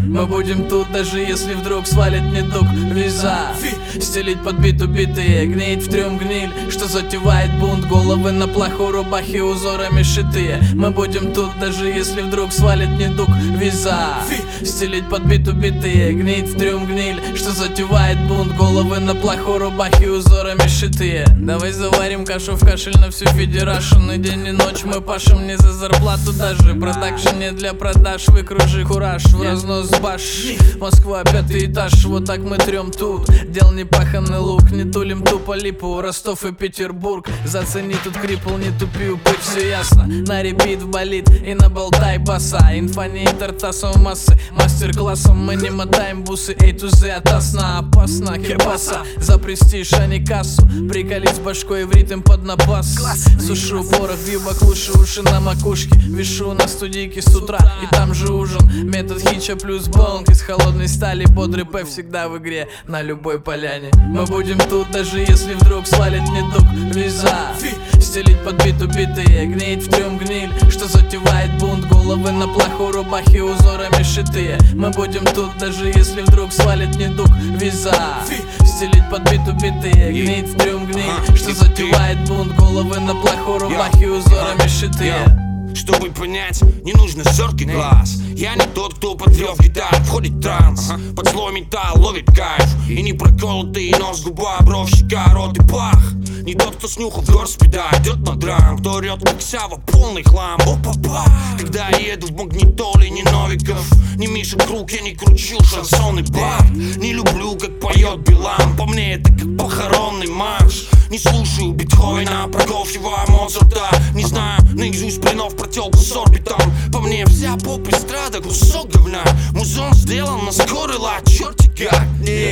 Мы будем тут, даже если вдруг свалит недуг. Виза, стелить под бит убитые, гнить в трюм гниль, что затевает бунт. Головы на плаху, рубахи узорами шитые. Мы будем тут, даже если вдруг свалит недуг. Виза, стелить под бит убитые, гнить в трюм гниль, что затевает бунт. Головы на плаху, рубахи узорами шитые. Давай заварим кашу в кашель на всю федерашн. И день и ночь мы пашем не за зарплату даже. Продакшн не для продаж, выкружи кураж в разнос баш. Москва, 5-й этаж, вот так мы трем тут. Дел не паханный лук, не тулим тупо липу. Ростов и Петербург, зацени тут крипл, не тупи, упырь, все ясно. На репит в болит и на болтай баса. Инфа не интертасом массы, мастер-классом мы не мотаем бусы. A to Z от сна, опасно, хербаса. За престиж, а не кассу, приколить с башкой в ритм под напас. Сушу порох в юбок, лучше уши на макушке. Вишу на студийке с утра, и там же ужин. Метод хича плюс бонг из холодной стали. Бодрый П всегда в игре, на любой поляне. Мы будем тут, даже если вдруг свалит недуг. Виза, стелить под бит убитые, гнить в трюм гниль, что затевает бунт. Головы на плаху, рубахи узорами шитые. Мы будем тут, даже если вдруг свалит недуг. Виза, стелить под бит убитые, гнить в трюм гниль, что затевает бунт. Головы на плаху, рубахи узорами шитые. Чтобы понять, не нужно зоркий глаз. Я не тот, кто под рев гитар входит в транс. Под слой металл ловит кайф. И не проколотый нос, губа, бровь, щека, рот и пах. Не тот, кто снюхал горспида, идет на драм. Кто орет, как Сава, полный хлам. Опа-па. Когда я еду в магнитоле, не Новиков, не Миша Круг, я не кручу шансонный бар. Не люблю, как поет Билан. По мне это как похоронный марш. Не слушаю Бетховена, Прокофьева, Моцарта. Не знаю наизусть блинов протелку с орбитом. По мне вся поп-эстрада, кусок говна. Музон сделан на скорый лад, черти как.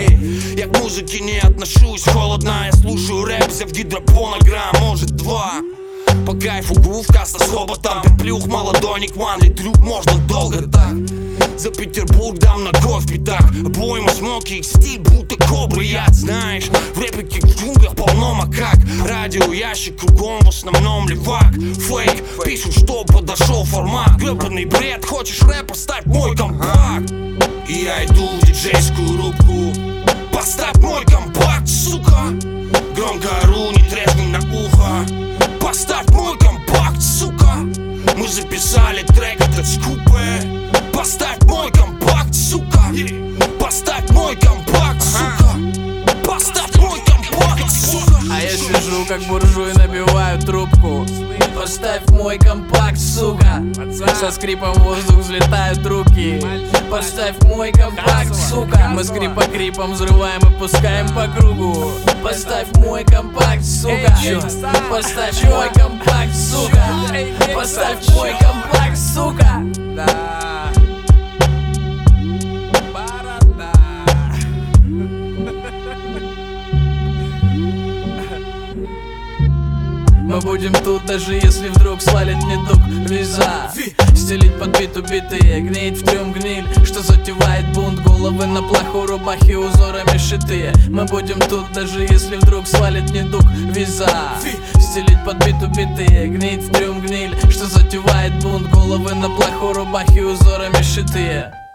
Я к музыке не отношусь холодно. Я слушаю рэп, взяв гидропонограмм, может 2. По кайфу гувка с хоботом. Петлюх, молодойник, ванли, трюк, можно долго так. За Петербург дам на кофе пятак. Обойма, смоки, их стиль, будто кобры яд. Знаешь, в рэпе как в джунглях полно макак. Радио, ящик, кругом в основном левак. Фейк, пишут, что подошел формат. Гребаный бред, хочешь рэп, поставь мой компакт. И я иду в диджейскую рубку. Поставь мой компакт, сука. Громко ору, не тресни на ухо. Поставь мой компакт, сука. Мы записали трек, этот скупе. Поставь мой компакт, сука. Поставь мой компакт, сука. Поставь мой компакт, сука. А я сижу как буржуй, набиваю трубку. Поставь мой компакт, сука. Со скрипом в воздух взлетают руки. Поставь мой компакт, сука. Мы скрипа-крипом взрываем и пускаем по кругу. Поставь мой компакт, сука. Поставь мой компакт, сука. Поставь мой компакт, сука. Мы будем тут, даже если вдруг свалит недуг. Виза, стелить под бит убитые, гнить в трюм гниль, что затевает бунт. Головы на плаху, рубахи узорами шитые. Мы будем тут, даже если вдруг свалит недуг. Виза, стелить под бит убитые, гнить в трюм гниль, что затевает бунт. Головы на плаху, рубахи узорами шитые.